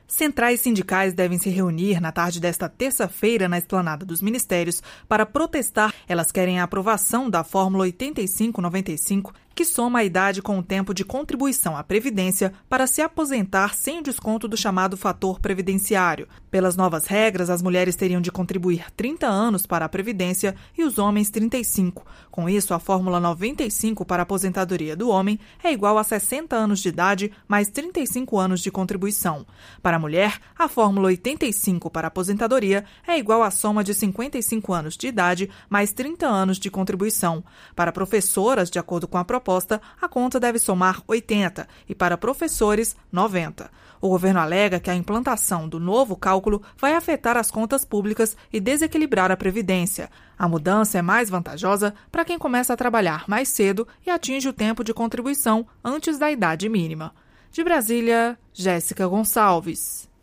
Centrais sindicais devem se reunir na tarde desta terça-feira na esplanada dos ministérios para protestar. Elas querem a aprovação da Fórmula 8595, que soma a idade com o tempo de contribuição à Previdência para se aposentar sem o desconto do chamado fator previdenciário. Pelas novas regras, as mulheres teriam de contribuir 30 anos para a Previdência e os homens 35. Com isso, a Fórmula 95 para a aposentadoria do homem é igual a 60 anos de idade mais 35 anos de contribuição. Para a mulher, a Fórmula 85 para a aposentadoria é igual à soma de 55 anos de idade mais 30 anos de contribuição. Para professoras, de acordo com a proposta, a conta deve somar 80 e para professores, 90. O governo alega que a implantação do novo cálculo vai afetar as contas públicas e desequilibrar a Previdência. A mudança é mais vantajosa para quem começa a trabalhar mais cedo e atinge o tempo de contribuição antes da idade mínima. De Brasília, Jéssica Gonçalves.